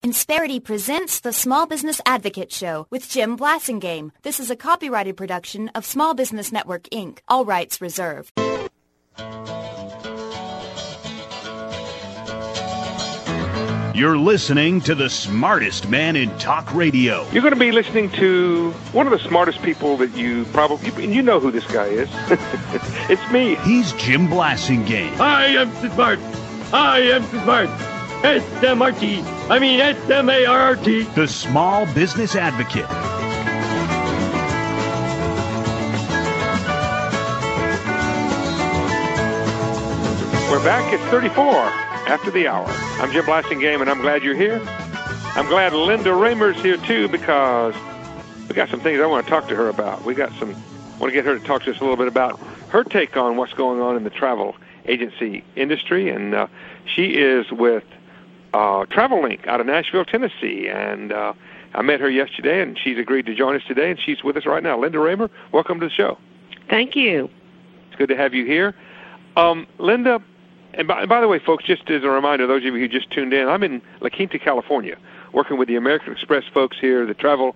Insperity presents the Small Business Advocate Show with Jim Blasingame. This is a copyrighted production of Small Business Network, Inc. All rights reserved. You're listening to the smartest man in talk radio. You're going to be listening to one of the smartest people that you probably, and you know who this guy is. It's me. He's Jim Blasingame. I am smart. I am smart. S-M-R-T. I mean S-M-A-R-R-T. The Small Business Advocate. We're back at 34 after the hour. I'm Jim Blasingame, and I'm glad you're here. I'm glad Linda Raymer's here, too, because we got some things I want to talk to her about. Want to get her to talk to us a little bit about her take on what's going on in the travel agency industry, and she is with TravelLink out of Nashville, Tennessee, and I met her yesterday, and she's agreed to join us today, and she's with us right now. Linda Raymer, welcome to the show. Thank you. It's good to have you here. Linda, and by the way, folks, just as a reminder, those of you who just tuned in, I'm in La Quinta, California, working with the American Express folks here, the travel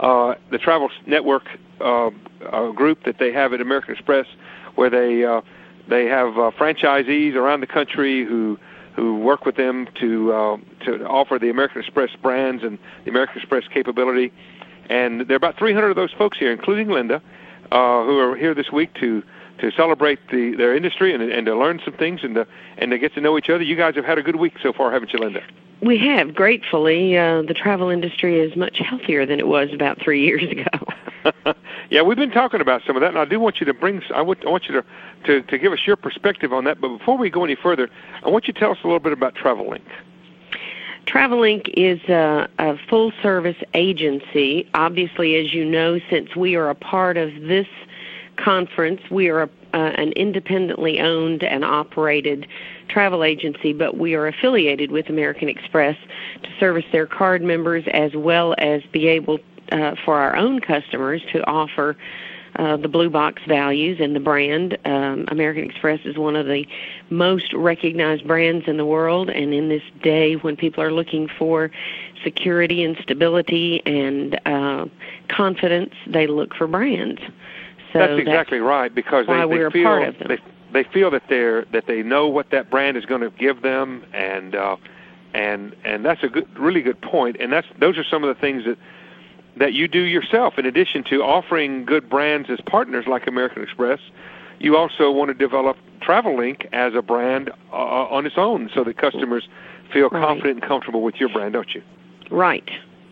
network group that they have at American Express, where they have franchisees around the country who work with them to offer the American Express brands and the American Express capability. And there are about 300 of those folks here, including Linda, who are here this week to celebrate their industry and to learn some things and to get to know each other. You guys have had a good week so far, haven't you, Linda? We have, gratefully. The travel industry is much healthier than it was about 3 years ago. Yeah, we've been talking about some of that, and I do want you to I want you to give us your perspective on that. But before we go any further, I want you to tell us a little bit about TravelLink. TravelLink is a full-service agency. Obviously, as you know, since we are a part of this conference, we are an independently owned and operated travel agency, but we are affiliated with American Express to service their card members as well as be able for our own customers to offer the Blue Box values and the brand. American Express is one of the most recognized brands in the world, and in this day when people are looking for security and stability and confidence, they look for brands. So that's exactly right, because they feel that they know what that brand is going to give them, and that's a really good point. And those are some of the things that you do yourself. In addition to offering good brands as partners like American Express, you also want to develop TravelLink as a brand on its own, so that customers feel confident and comfortable with your brand, don't you? Right.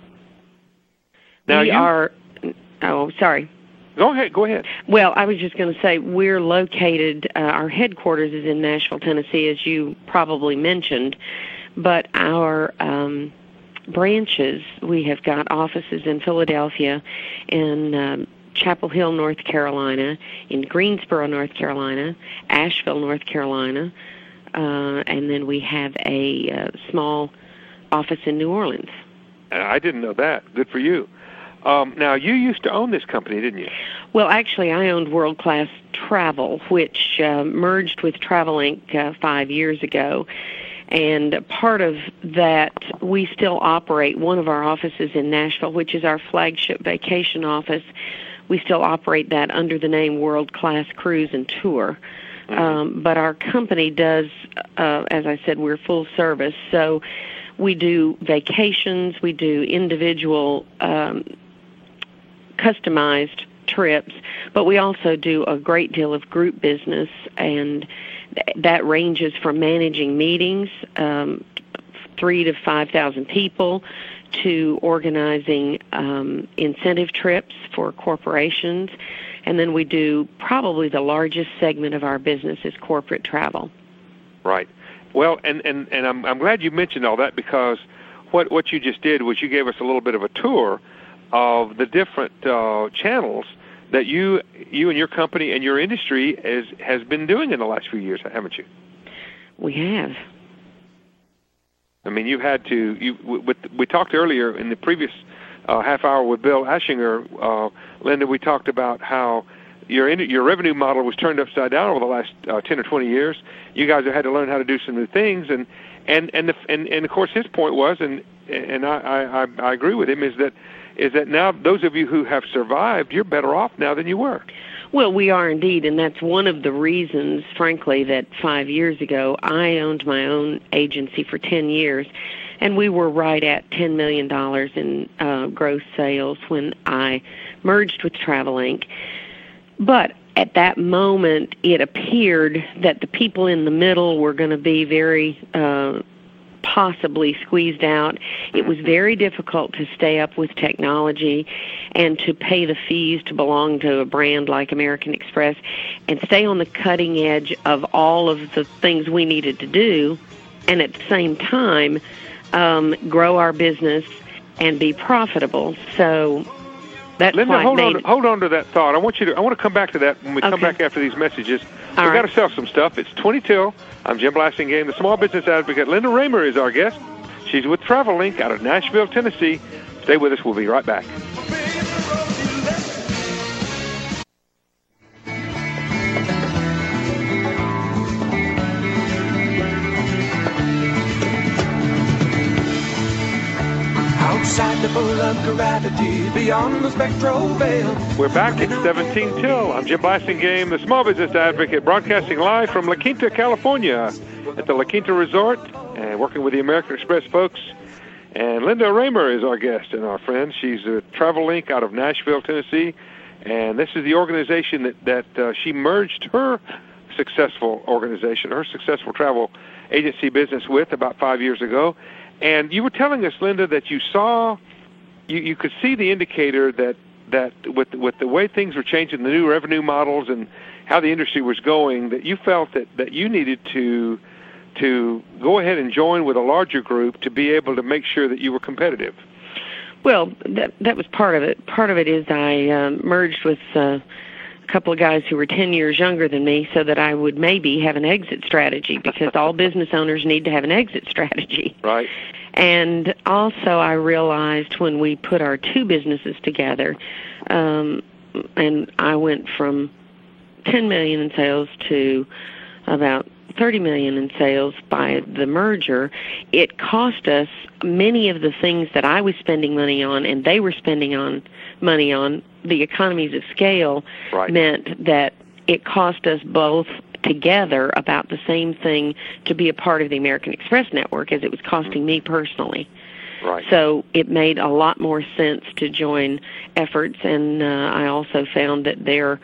Now Oh, sorry. Go ahead. Well, I was just going to say we're located, our headquarters is in Nashville, Tennessee, as you probably mentioned, but our branches, we have got offices in Philadelphia, in Chapel Hill, North Carolina, in Greensboro, North Carolina, Asheville, North Carolina, and then we have a small office in New Orleans. I didn't know that. Good for you. Now, you used to own this company, didn't you? Well, actually, I owned World Class Travel, which merged with TravelLink 5 years ago. And part of that, we still operate one of our offices in Nashville, which is our flagship vacation office. We still operate that under the name World Class Cruise and Tour. Mm-hmm. But our company does, as I said, we're full service. So we do vacations, we do individual customized trips, but we also do a great deal of group business, and that ranges from managing meetings, 3,000 to 5,000 people, to organizing incentive trips for corporations, and then we do probably the largest segment of our business is corporate travel. Right. Well, and I'm glad you mentioned all that, because what you just did was you gave us a little bit of a tour of the different channels that you and your company and your industry has been doing in the last few years, haven't you? We have. I mean, you've had to. We talked earlier in the previous half hour with Bill Ashinger, Linda. We talked about how your revenue model was turned upside down over the last 10 or 20 years. You guys have had to learn how to do some new things, and And of course his point was, and I agree with him, is that now those of you who have survived, you're better off now than you were. Well, we are indeed, and that's one of the reasons, frankly, that 5 years ago I owned my own agency for 10 years, and we were right at $10 million in gross sales when I merged with Travel Inc. But at that moment, it appeared that the people in the middle were going to be very possibly squeezed out. It was very difficult to stay up with technology and to pay the fees to belong to a brand like American Express and stay on the cutting edge of all of the things we needed to do, and at the same time grow our business and be profitable. So that's Linda, why hold on to that thought. I want to come back to that when we come back after these messages. We've got to sell some stuff. It's 20 till. I'm Jim Blasingame, the small business advocate. Linda Raymer is our guest. She's with Travel Inc. out of Nashville, Tennessee. Stay with us. We'll be right back. Outside the pull of gravity, beyond the spectral veil. We're back at 17 till. I'm Jim Blasingame, the small business advocate, broadcasting live from La Quinta, California, at the La Quinta Resort, and working with the American Express folks. And Linda Raymer is our guest and our friend. She's at Travel Inc. out of Nashville, Tennessee, and this is the organization that she merged her successful organization, her successful travel agency business with about 5 years ago. And you were telling us, Linda, that you saw, you could see the indicator that with the way things were changing, the new revenue models and how the industry was going, that you felt that you needed to go ahead and join with a larger group to be able to make sure that you were competitive. Well, that was part of it. Part of it is I merged with a couple of guys who were 10 years younger than me so that I would maybe have an exit strategy, because all business owners need to have an exit strategy. Right. And also I realized when we put our two businesses together, and I went from $10 million in sales to about $30 million in sales by the merger, it cost us many of the things that I was spending money on and they were spending money on. The economies of scale meant that it cost us both together about the same thing to be a part of the American Express network as it was costing me personally. Right. So it made a lot more sense to join efforts, and I also found that their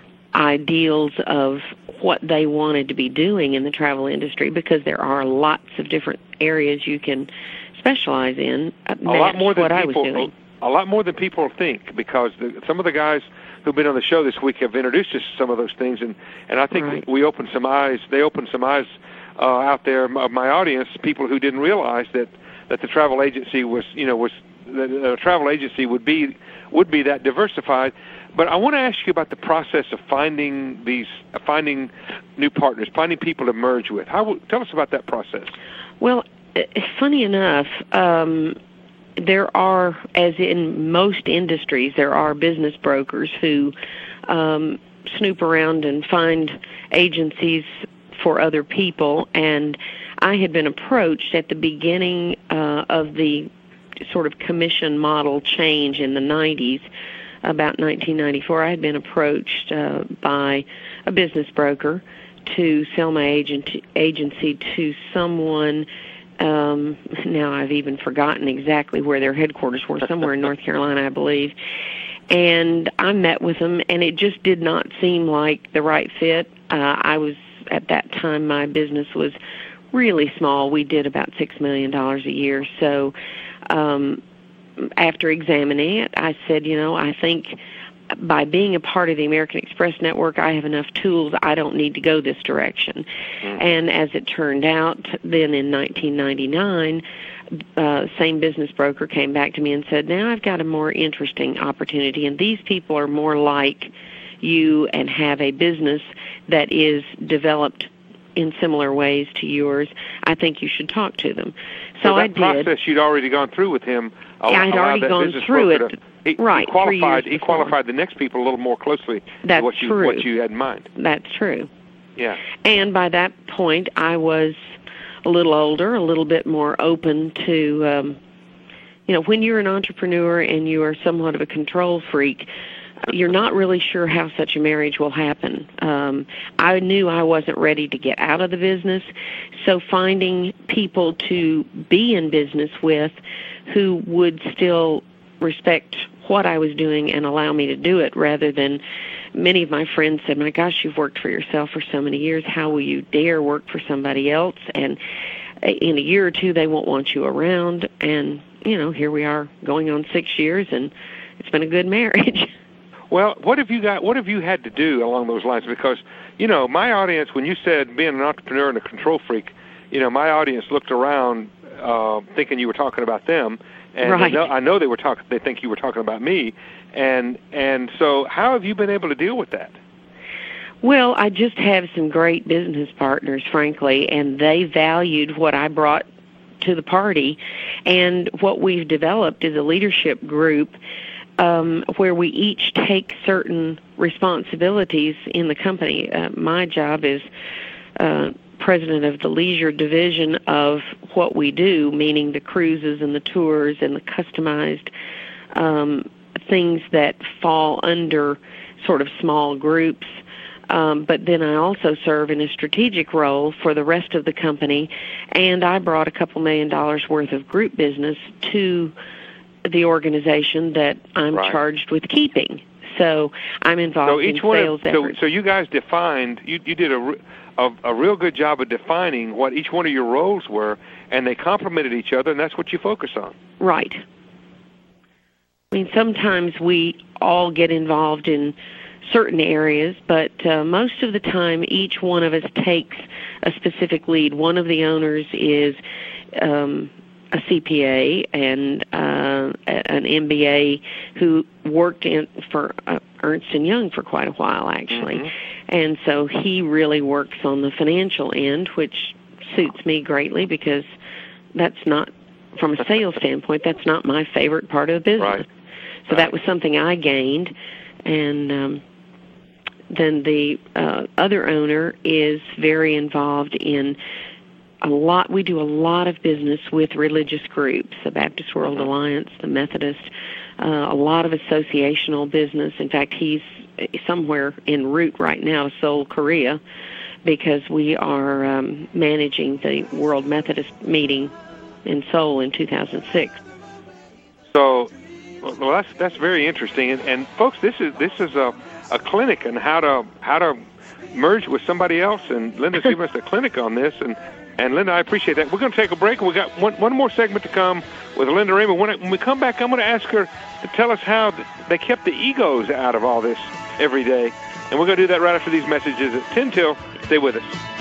ideals of what they wanted to be doing in the travel industry, because there are lots of different areas you can specialize in, matched what I was doing. A lot more than people think, because some of the guys who've been on the show this week have introduced us to some of those things, and I think we opened some eyes. They opened some eyes out there of my audience, people who didn't realize that the travel agency the travel agency would be that diversified. But I want to ask you about the process of finding new partners, finding people to merge with. Tell us about that process. Well, funny enough, there are, as in most industries, there are business brokers who snoop around and find agencies for other people. And I had been approached at the beginning of the sort of commission model change in the 90s, about 1994. I had been approached by a business broker to sell my agency to someone. Now I've even forgotten exactly where their headquarters were, somewhere in North Carolina, I believe. And I met with them, and it just did not seem like the right fit. I was, at that time, my business was really small. We did about $6 million a year. So after examining it, I said, I think by being a part of the American Express network, I have enough tools. I don't need to go this direction. And as it turned out, then in 1999, same business broker came back to me and said, now I've got a more interesting opportunity, and these people are more like you and have a business that is developed in similar ways to yours. I think you should talk to them. So I did. That process you'd already gone through with him. I'd already gone through it. He qualified the next people a little more closely to what you had in mind. That's true. Yeah. And by that point, I was a little older, a little bit more open to, when you're an entrepreneur and you are somewhat of a control freak, you're not really sure how such a marriage will happen. I knew I wasn't ready to get out of the business, so finding people to be in business with who would still respect what I was doing and allow me to do it, rather than many of my friends said, my gosh, you've worked for yourself for so many years. How will you dare work for somebody else? And in a year or two, they won't want you around. And, here we are going on 6 years, and it's been a good marriage. Well, what have you had to do along those lines? Because, my audience, when you said being an entrepreneur and a control freak, my audience looked around thinking you were talking about them. And right. I know they think you were talking about me. And so how have you been able to deal with that? Well, I just have some great business partners, frankly, and they valued what I brought to the party. And what we've developed is a leadership group where we each take certain responsibilities in the company. My job is president of the leisure division of what we do, meaning the cruises and the tours and the customized things that fall under sort of small groups. But then I also serve in a strategic role for the rest of the company, and I brought $2 million worth of group business to the organization that I'm charged with keeping. So I'm involved in sales efforts. So you guys defined, you did a real good job of defining what each one of your roles were, and they complemented each other, and that's what you focus on. Right. I mean, sometimes we all get involved in certain areas, but most of the time each one of us takes a specific lead. One of the owners is a CPA and an MBA who worked for Ernst & Young for quite a while, actually. Mm-hmm. And so he really works on the financial end, which suits me greatly because that's not, from a sales standpoint, that's not my favorite part of the business. Right. So that was something I gained. And then the other owner is very involved in we do a lot of business with religious groups, the Baptist World Alliance, the Methodist, a lot of associational business. In fact, he's somewhere en route right now to Seoul, Korea, because we are managing the World Methodist meeting in Seoul in 2006. So, well, that's very interesting. And folks, this is a clinic on how to merge with somebody else. And Linda's giving us a clinic on this. And Linda, I appreciate that. We're going to take a break. We got one more segment to come with Linda Raymond. When we come back, I'm going to ask her to tell us how they kept the egos out of all this every day. And we're going to do that right after these messages at 10 till. Stay with us.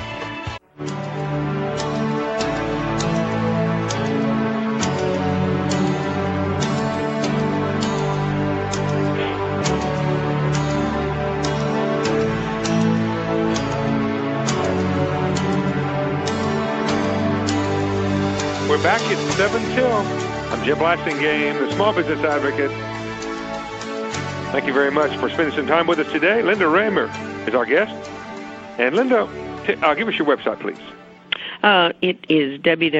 We're back at 7 till. I'm Jim Blasingame, the Small Business Advocate. Thank you very much for spending some time with us today. Linda Raymer is our guest. And Linda, give us your website, please. It is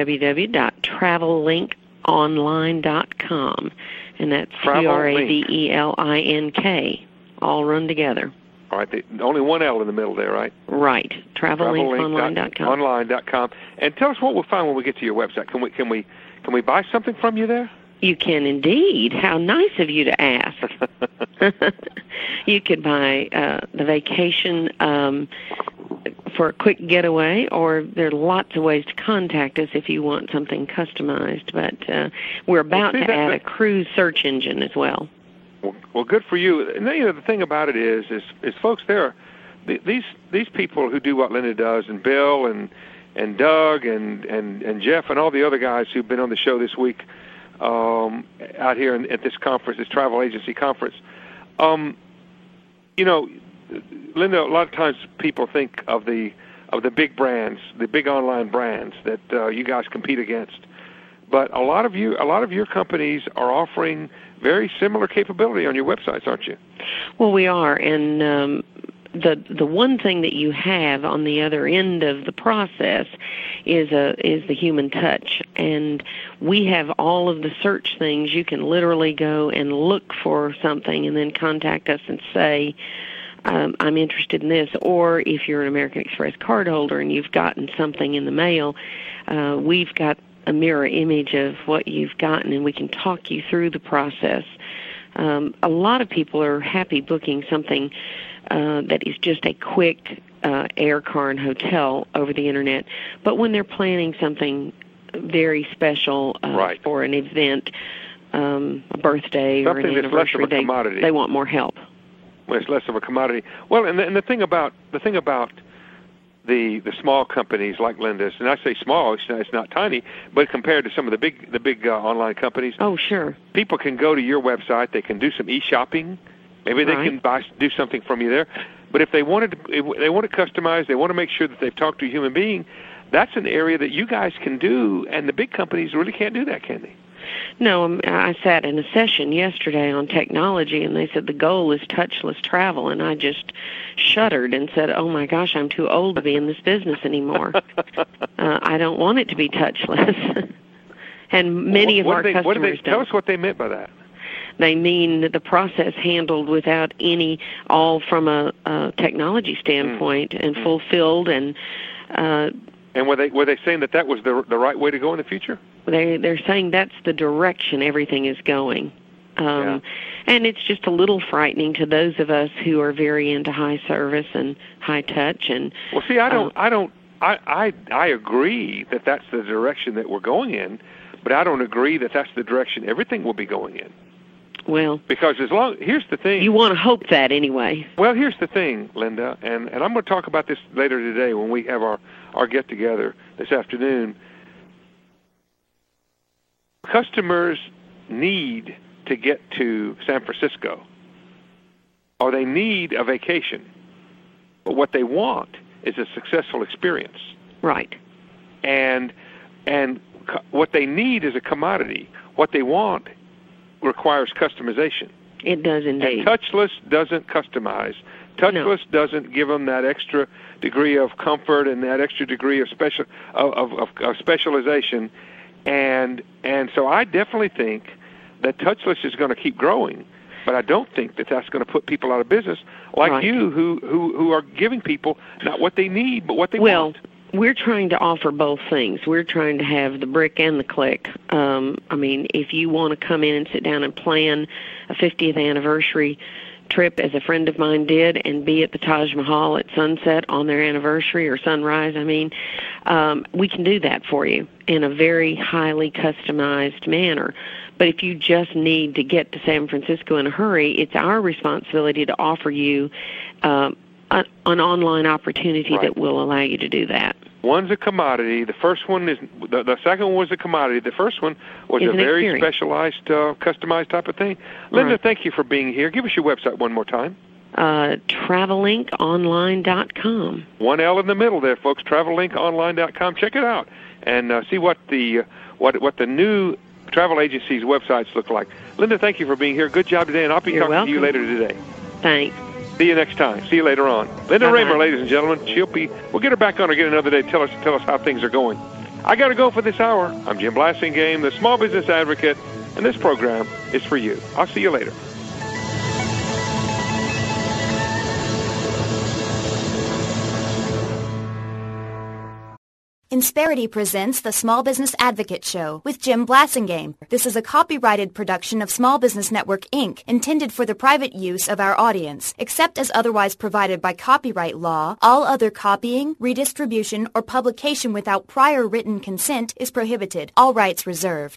www.travellinkonline.com, and that's TravelLink, all run together. All right, only one L in the middle there, right? Right, TravelLinkonline.com. Online.com. And tell us what we'll find when we get to your website. Can we buy something from you there? You can indeed. How nice of you to ask. You could buy the vacation for a quick getaway, or there are lots of ways to contact us if you want something customized. But we're about to add a cruise search engine as well. Well, good for you. And the thing about it is folks, these people who do what Linda does, and Bill and Doug and Jeff and all the other guys who've been on the show this week out here at this conference, this travel agency conference. Linda, a lot of times people think of the big brands, the big online brands that you guys compete against. But a lot of your companies are offering very similar capability on your websites, aren't you? Well, we are, and the one thing that you have on the other end of the process is the human touch, and we have all of the search things. You can literally go and look for something and then contact us and say, I'm interested in this. Or if you're an American Express card holder and you've gotten something in the mail, we've got a mirror image of what you've gotten, and we can talk you through the process. A lot of people are happy booking something that is just a quick air car and hotel over the Internet. But when they're planning something very special for an event, a birthday something or an anniversary, less of a commodity. They want more help. Well, it's less of a commodity. Well, and the thing about the small companies like Linda's, and I say small, it's not tiny, but compared to some of the big online companies. Oh, sure. People can go to your website. They can do some e-shopping. Maybe they can do something from you there. But if they want to customize, they want to make sure that they've talked to a human being, that's an area that you guys can do, and the big companies really can't do that, can they? No, I sat in a session yesterday on technology, and they said the goal is touchless travel, and I just shuddered and said, oh, my gosh, I'm too old to be in this business anymore. I don't want it to be touchless. And many of our customers don't. Tell us what they meant by that. They mean the process handled without all from a technology standpoint and fulfilled and... And were they saying that was the right way to go in the future? They're saying that's the direction everything is going. And it's just a little frightening to those of us who are very into high service and high touch. And well, see, I agree that that's the direction that we're going in, but I don't agree that that's the direction everything will be going in. Well, because here's the thing. You want to hope that anyway. Well, here's the thing, Linda, and I'm going to talk about this later today when we have our get-together this afternoon. Customers need to get to San Francisco, or they need a vacation. But what they want is a successful experience. Right. And what they need is a commodity. What they want requires customization. It does indeed. And touchless doesn't customize. Touchless doesn't give them that extra degree of comfort and that extra degree of specialization. And so I definitely think that touchless is going to keep growing, but I don't think that that's going to put people out of business like you who are giving people not what they need, but what they want. We're trying to offer both things. We're trying to have the brick and the click. If you want to come in and sit down and plan a 50th anniversary trip, as a friend of mine did, and be at the Taj Mahal at sunset on their anniversary or sunrise, we can do that for you in a very highly customized manner. But if you just need to get to San Francisco in a hurry, it's our responsibility to offer you an online opportunity that will allow you to do that. One's a commodity. The first one is the second one was a commodity. The first one was a very specialized, customized type of thing. Linda, thank you for being here. Give us your website one more time. TravelLinkOnline.com. One L in the middle there, folks. TravelLinkOnline.com. Check it out and see what the new travel agency's websites look like. Linda, thank you for being here. Good job today, and I'll be talking to you later today. Thanks. See you next time. See you later on. Linda Raymer, ladies and gentlemen. We'll get her back on again another day. Tell us how things are going. I got to go for this hour. I'm Jim Blasingame, the Small Business Advocate, and this program is for you. I'll see you later. Insperity presents the Small Business Advocate Show with Jim Blasingame. This is a copyrighted production of Small Business Network, Inc., intended for the private use of our audience. Except as otherwise provided by copyright law, all other copying, redistribution, or publication without prior written consent is prohibited. All rights reserved.